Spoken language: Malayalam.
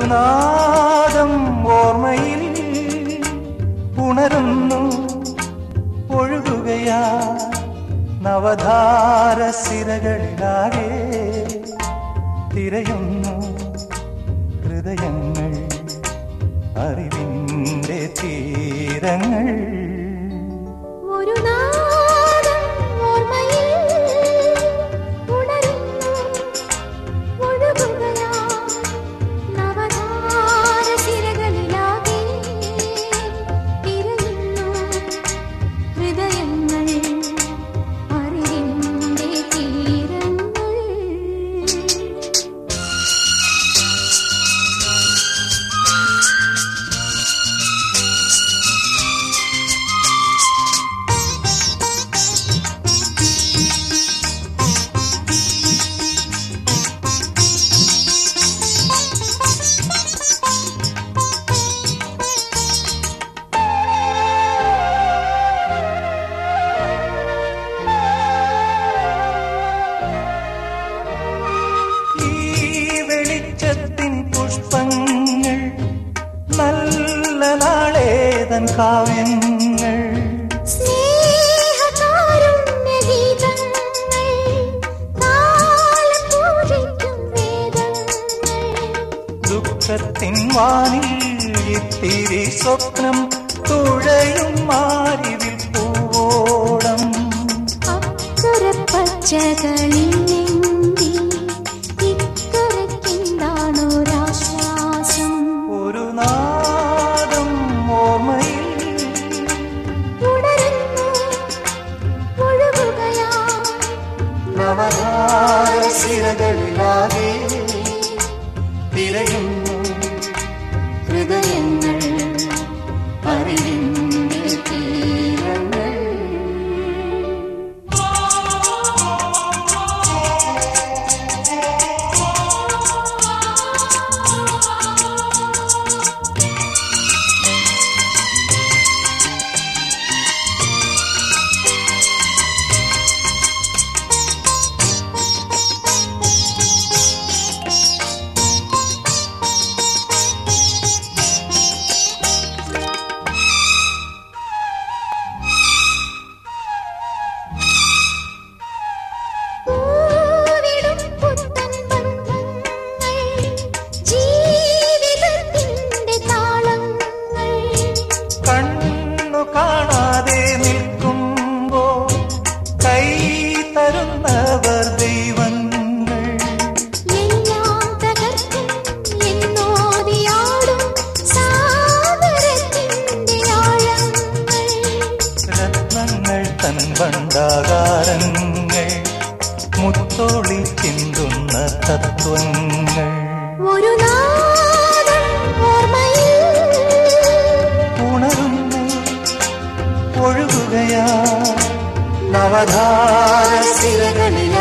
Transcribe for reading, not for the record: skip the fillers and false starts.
നാദം ഓർമ്മയിൽ ഉണരുന്നു ഒഴുകുകയാ നവധാര സിരകളിലാകെ തിരയുന്നു ഹൃദയങ്ങൾ അറിവിൻ്റെ തീരങ്ങൾ ഒരു നാദം ഓർമ്മയിൽ ഉണരുന്നു ഒഴുകുകയാ നവധാര സിരകളിലാകെ തിരയുന്നു ഹൃദയങ്ങൾ അറിവിൻ്റെ തീരങ്ങൾ പുഷ്പങ്ങൾ നല്ല നാളേതൻ കാവ്യങ്ങൾ സ്നേഹകാരുണ്യഗീതങ്ങൾ കാലം പൂജിക്കും വേദങ്ങൾ ദുഃഖത്തിൻ വാനിൽ ഇത്തിരി സ്വപ്നം തുഴയും മാരിവിൽ പൂവോളം അക്കുറപ്പച്ചകളിൽ നവധാര സിരകളിലാകെ തിരയുന്നു ഹൃദയങ്ങൾ അറിവിൻ്റെ തീരങ്ങൾ കാണാതെ നിൽക്കുമ്പോൾ കൈ തരുന്നവർ ദൈവങ്ങൾ എല്ലാം തകർക്കും എന്നോതിയാടും സാഗരത്തിൻ്റെ ആഴങ്ങൾ രത്നങ്ങൾ തൻ ഭണ്ഡാകാരങ്ങൾ മുത്തോളി ചിന്തുന്ന തത്വങ്ങൾ ഒരു നാദം ഓർമ്മയിൽ ഉണരുന്നു ഒഴുകുകയാ നവധാര സിരകളിൽ